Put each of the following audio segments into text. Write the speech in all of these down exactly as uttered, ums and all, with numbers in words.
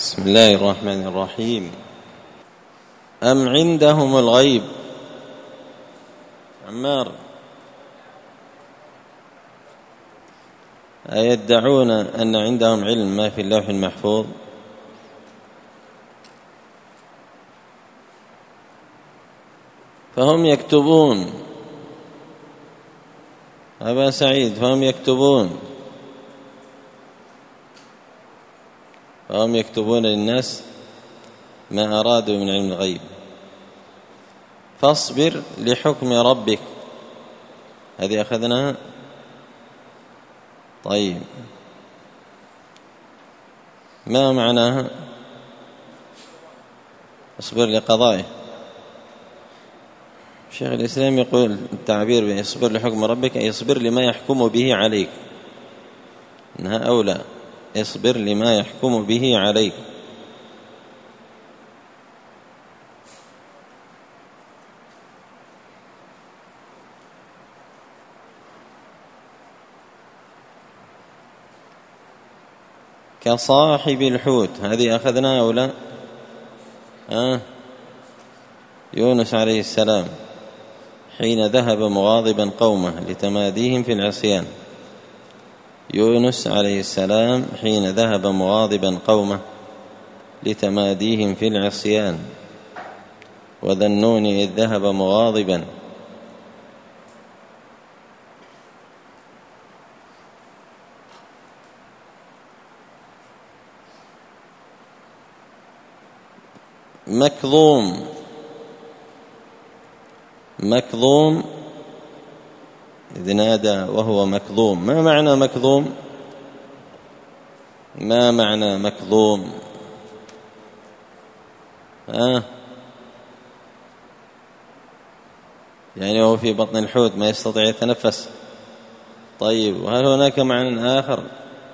بسم الله الرحمن الرحيم. أم عندهم الغيب؟ عمار، أيدعون أن عندهم علم ما في اللوح المحفوظ؟ فهم يكتبون. أبا سعيد، فهم يكتبون فهم يكتبون للناس ما أرادوا من علم الغيب. فاصبر لحكم ربك، هذه أخذناها. طيب، ما معناها؟ اصبر لقضائه. شيخ الإسلام يقول التعبير بإصبر لحكم ربك أي اصبر لما يحكم به عليك، إنها أولى. اصبر لما يحكم به عليك. كصاحب الحوت، هذه أخذنا أو لا؟ آه. يونس عليه السلام حين ذهب مغاضبا قومه لتماديهم في العصيان. يونس عليه السلام حين ذهب مغاضبا قومه لتماديهم في العصيان. وذا النون إذ ذهب مغاضبا. مكظوم، مكظوم إذ نادى وهو مكظوم. ما معنى مكظوم؟ ما معنى مكظوم؟ آه. يعني هو في بطن الحوت ما يستطيع يتنفس. طيب، وهل هناك معنى آخر؟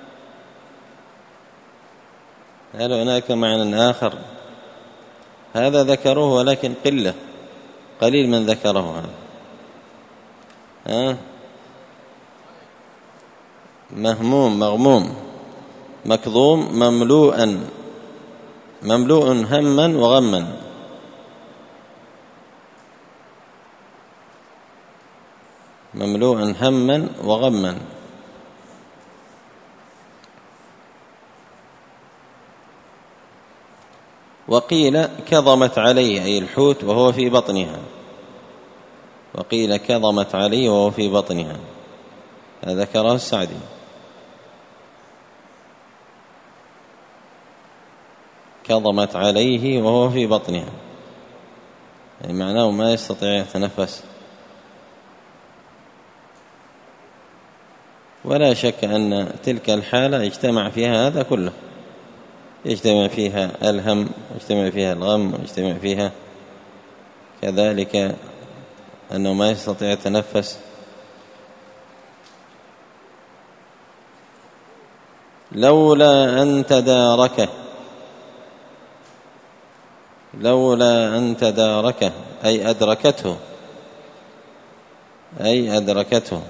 هل هناك معنى آخر؟ هذا ذكروه ولكن قلة، قليل من ذكره هذا. ها؟ مهموم، مغموم. مكظوم مملوءا، مملوء هما وغما. مملوءا هما وغما. وقيل كظمت عليه أي الحوت وهو في بطنها. وقيل كظمت عليه وهو في بطنها، هذا ذكره السعدي. كظمت عليه وهو في بطنها يعني معناه ما يستطيع يتنفس. ولا شك أن تلك الحالة اجتمع فيها هذا كله، يجتمع فيها الهم، يجتمع فيها الغم، يجتمع فيها كذلك أنه ما يستطيع يتنفس. لولا أن تداركه، لولا أن تداركه أي أدركته، أي أدركته.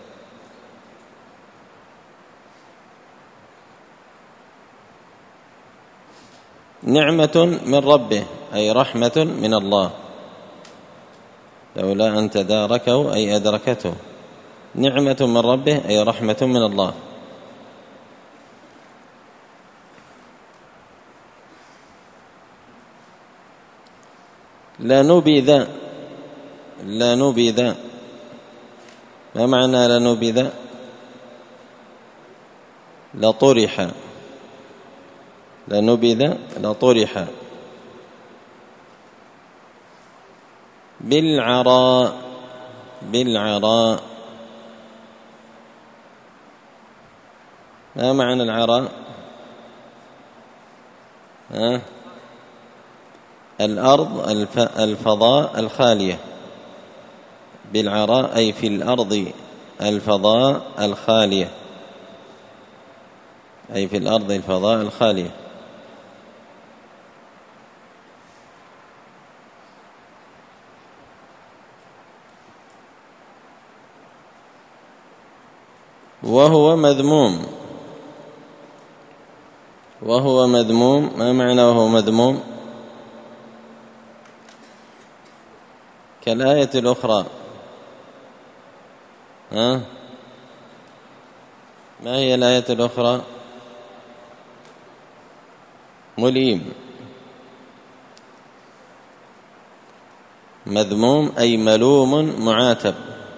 نعمة من ربه أي رحمة من الله. لولا أن تداركه أي أدركته. نعمة من ربه أي رحمة من الله. لنبذ، لنبذ. ما معنى لنبذ؟ لطرح، لنبذ لطرح. بالعراء، بالعراء. ما معنى العراء؟ ها؟ الأرض، الفضاء الخالية. بالعراء أي في الأرض الفضاء الخالية، أي في الأرض الفضاء الخالية. وهو مذموم. وهو مذموم. ما معنى وهو مذموم؟ كالآية الأخرى. ها؟ ما هي الآية الأخرى؟ مليم. مذموم أي ملوم معاتب.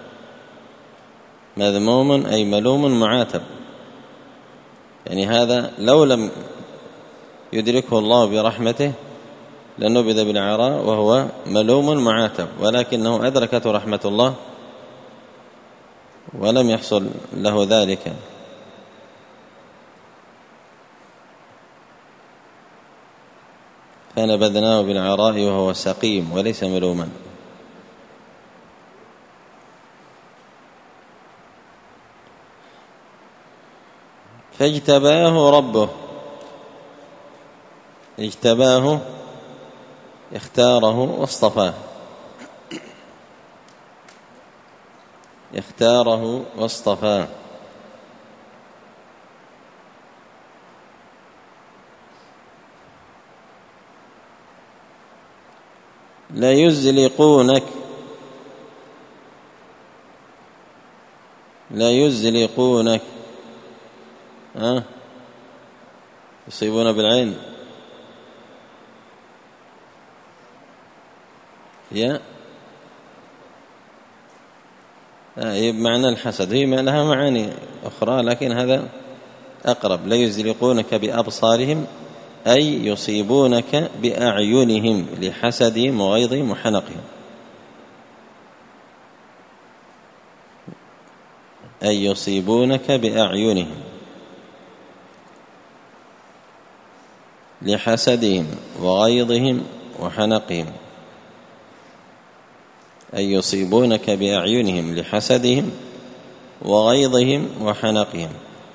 مذموم أي ملوم معاتب، يعني هذا لو لم يدركه الله برحمته لنبذ بالعراء وهو ملوم معاتب، ولكنه أدركته رحمة الله ولم يحصل له ذلك. فنبذناه بالعراء وهو سقيم وليس ملوما. فاجتباه ربه. اجتباه اختاره واصطفاه. اختاره واصطفاه. لا يزلقونك. لا يزلقونك. ها؟ يصيبون بالعين. يا بمعنى الحسد، هي لها معاني أخرى لكن هذا أقرب. لا يزلقونك بأبصارهم أي يصيبونك بأعينهم لحسدهم وغيظهم وحنقهم. أي يصيبونك بأعينهم لحسدهم وغيظهم وحنقهم. أي يصيبونك بأعينهم لحسدهم وغيظهم وحنقهم.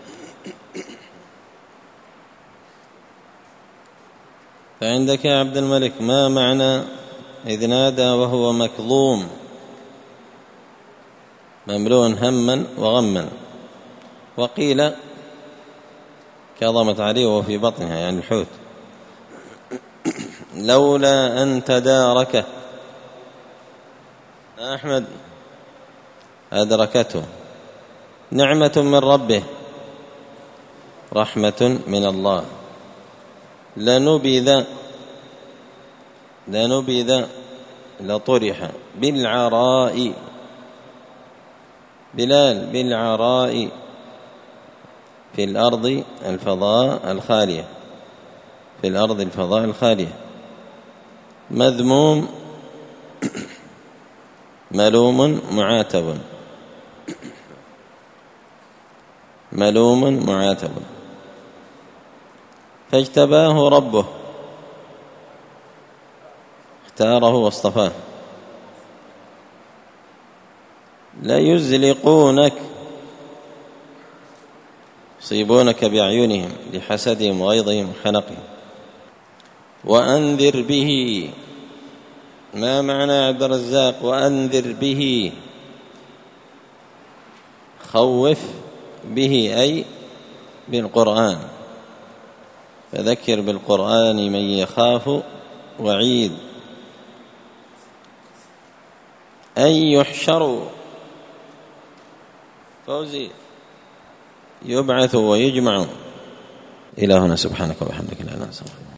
فعندك يا عبد الملك ما معنى إذ نادى وهو مكظوم مملوء هما وغما؟ وقيل كظمت عليه وهو في بطنها يعني الحوت. لولا أن تداركه أحمد أدركته نعمة من ربه رحمة من الله. لنبذ لنبذ لطرح بالعراء. بلال بالعراء في الأرض الفضاء الخالية. في الأرض الفضاء الخالية. مذموم ملوم معاتب. ملوم معاتب. فاجتباه ربه اختاره واصطفاه. لا يزلقونك يصيبونك بأعينهم لحسدهم وغيظهم وحنقهم. وأنذر به. ما معنى عبد الرزاق وأنذر به؟ خوف به أي بالقرآن. فذكر بالقرآن من يخاف وعيد. أن يحشروا فوزي يبعث ويجمع. إلى هنا سبحانك وبحمدك لا إله إلا أنت.